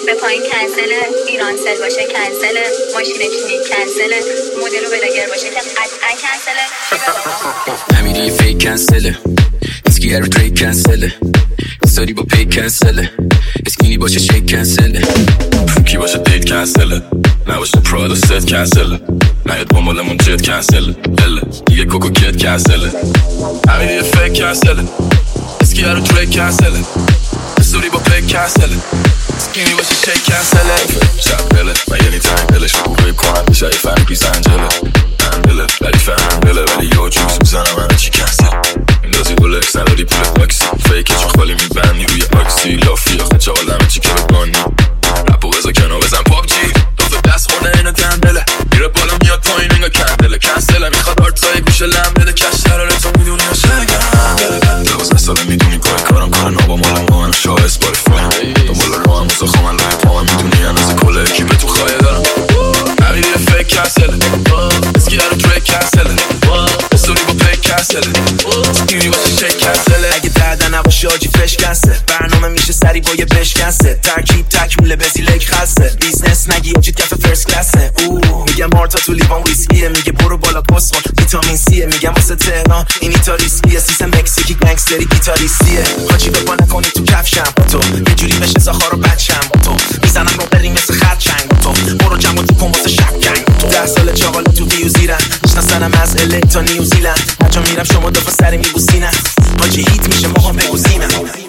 ترک به پایین کنسله، ایران سل باشه کنسله، ماشین چینی کنسله، مدل و بلاگر باشه که قطعا کنسله. امیری فیک کنسله، اسکی رو تریک کنسله، استوری با پیک کنسله، اسکینی باشه شیک کنسله، فوکی باشه دیت کنسله، نباشه پراد و ست کنسله، نیاد بامالمون جت کنسله، دیگه کوکو کت کنسله. امیری فیک کنسله، اسکی رو تریک کنسله، استوری با پیک کنسله، اسکینی باشه شیک کنسله. شب بله و یعنی تنگ دلش رو روی کنم میشه ای فرق بی زنجله هندله ولی فهم بله ولی یا جوز میزنم همه چی کنسل میندازی بولکس نداری پول تاکسی فیکه چون خالی میبندی روی آکسی لافی آخه چاقال همه چی که بگانی رپو بزا کنو بزن پابجی دفت دست خورده اینو دندله میره بالا میاد پایین انگا کندله کنسله میخواد آرتای گوشه لم بده کش دراره تو میدونی یا شگم 12 ساله میدونی کارم کار نابا مال من شاه اسپاریفای دنبال رو هم موزا خوامن لای پا من میدونی اندازه کله اکیبه تو خواهی دارم امیری فیک کنسله اسکی رو تریک کنسله استوری با پیک کنسله اسکینی باشه شیک کنسله اگه دردن نباشه آجی فش کنسه برنامه میشه سری با یه بشکنسه ترکیب تکمیله بزیلک خسته بیزنس نگی آجی کف فرست کلاسه میگم مارتا تو لیوان ویسکیه میگه برو بالا پست کن ویتامین سیه میگم واسه تهران این ایتا ریسکیه سیستم مکزیکی گنگستری گیتاریستیه حاجی بپا نکنی تو کفشم با تو یه جوری بشه ساخارو بچم با تو میزنم رو بری مثل خرچنگ با تو برو جمع تو کن واسه شب جنگ تو 10 سال چاقال تو ویو زیرن میشناسنم از ال تا نیوزیلند هرجا میرم شما دفعه سری میبوسینم حاجی هیت میشه ماها بگوزینم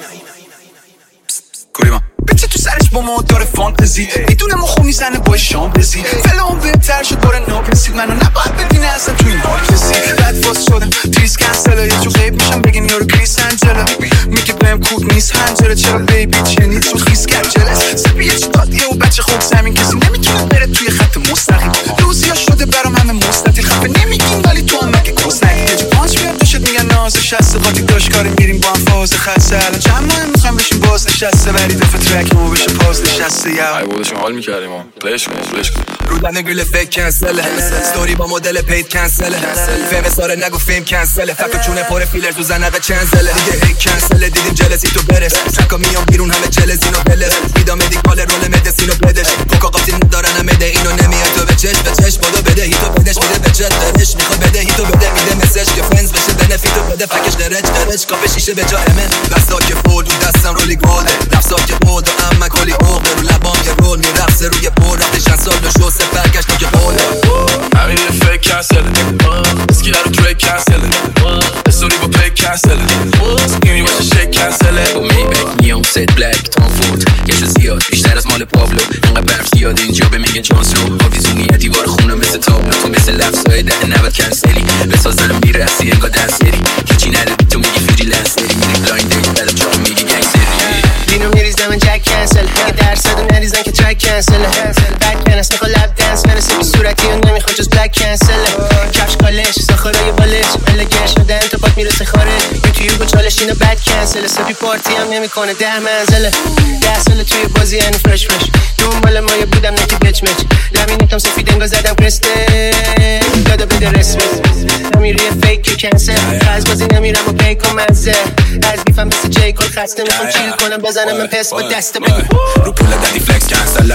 کوریما بچه تو سرش با ما داره فانتزی میدونه مخو میزنه با شامپزی فلان بهتر شد داره ناپرسید منو نباید ببینه اصلا تو این حال کسی بد فاس شدم تریز کنسله یه جو غیب میشم بگین یارو کریس انجله میگه بهم کود نیست هنجره چرا بیبی چنی تو خیس کرد جلس سپی یه چی دادیه و بچه خود زمین کسی نمیتونه بره توی خط مستقیم روزیا شده برام همه مستطیل خفه نمیگین ولی تو هم مگه کس نگی یه جو پانچ میاد دوشت میگن نازش هسته قاطی داشت کاری میریم با هم فاز خسته الان چند ماه میخوایم بشیم باز نشسته ولی دفعه ترک ما بشه پاز نشسته یا ای بودشون حال میکردیم پلیش کن رو دن گریل فیک کنسله ستوری با مدل پید کنسله فهم ساره نگو فیلم کنسله فکر چونه پر فیلر تو زنقه چنزله دیگه هی کنسله دیدیم جلسی تو برس سکا میام بیرون همه جلسینو بلس بیدا مدیکال رول مدسینو بدش کوکا قاطی ندارن همه اینو نمیاد تو به چش بادو بده هیتو بدش میده به چت درش میخواد بده هیتو بده میده مسج که فرندز بشه بنفیتو بده فکش درج کاپ شیشه به جا امن بسا که فول رو دستم رولی گوده رفسا که بود و اما کلی عقده رو لبام یه رول میرقصه روی پر رفتش چند سال شو سفرگشت تو که قوله امیری فیک کنسله اسکی رو تریک کنسله استوری با پیک کنسله اسکینی باشه شیک کنسله با میبک نیام ست بلک تام فورد یه شو زیاد بیشتر از مال پابلو انقدر برف زیاد اینجا به میگن جانسلو آویزونی یه دیوار خونه مثل تابلو تو مثل لفظای ده نبود کنسلی بسازنم میرسی انگار دنسری هیچی نداری تو میگی فریلنسری میری بلایند دیت بعد جا میگی گنگستری دینو میریزم من جک کنسل اگه درصد نریزن که ترک کنسل بک کنس میخوا لب دنس برسه بی صورتی و نمیخوا جز بلک کنسل کفش کالش ساخارای بالش الگش ندن تا پات میرسه خارج یوتیوب و چالش اینو بد کنسل سپی پارتی هم نمیکنه 10 منزله 10 سال توی بازی یعنی فرش دنبال مایه بودم نکی بچ مچ لامینیتم سفید انگا زدم کرسته دادا بده رسمت نمیری فیک کنسل از بازی نمیرم و پیک و مزه از بیفم مثل جی کل خسته میخوام چیل کنم بزنم من پس با دست بگو رو پول دادی فلکس کنسله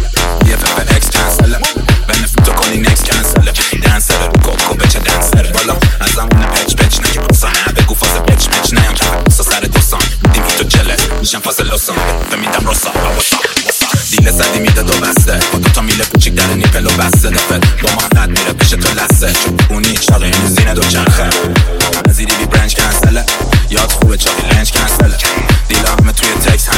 یه فقط اکس کنسله بنفیتو کنی نکس کنسله دنسره رو کوکو بچه دنسره بالا از همون پچ نگه بسانه بگو فاز پچ نیام که بسا سر دوستان میدیم ایتو جلس میشم فاز لسان فمیدم رسا دیل زدی میده دو بسته با دوتا میله کوچیک در نیپلو بسته دفت با محمد میره پیش تو لسه اونی چاقی این زینه دو چرخه نزیری بی برنج کنسله یاد خوبه چاقی لنج کنسله دیل همه توی تکس